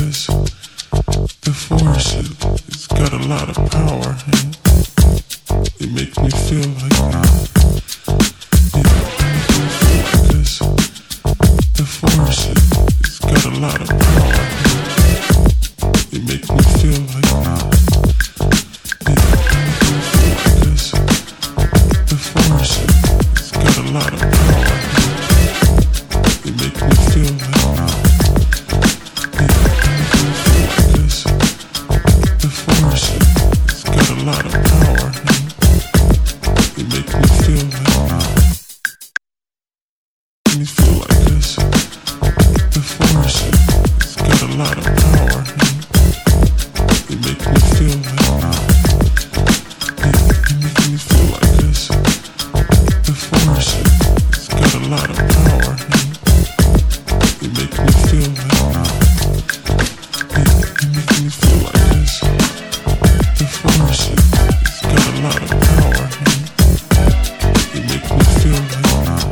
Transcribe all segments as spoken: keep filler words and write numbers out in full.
this. The force, it, it's got a lot of power, and it makes me feel like that. Yeah, it makes me feel like this. The force, it, it's got a lot of power, and it makes me feel like that. Yeah, it makes me feel like this. The force, it, it's got a lot of power, and it makes me feel like that. A lot of power, it makes me feel like make me feel like this. The force, it's got a lot of power, it makes me feel like it, it makes me feel like this. The force, it's got a lot of power, it makes me feel like it, it makes me feel like this. The force, it's got a lot of power, it makes me feel like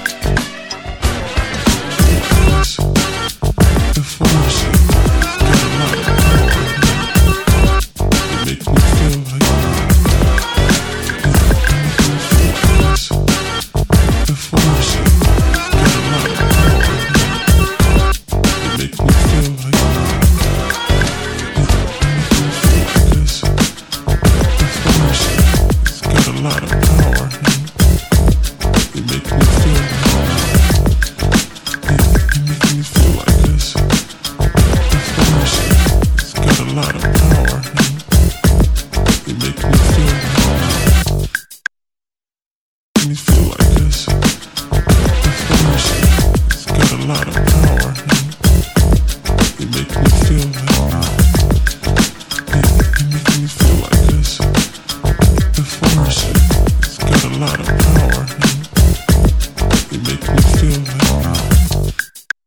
this. The force, it's got a lot of power, it makes me feel like it, it makes me feel like this. The force, it's got a lot of power, it makes me feel like a lot of power, it makes me feel it, it makes me feel like this. The force, it's got a lot of power, it makes me feel it, me feel like this. The force, it's got a lot of power, it makes me feel it, it makes me feel like this. The force, it's got a lot of power, it makes me feel like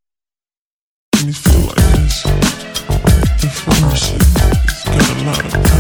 me feel like this. The force, it's got a lot of power.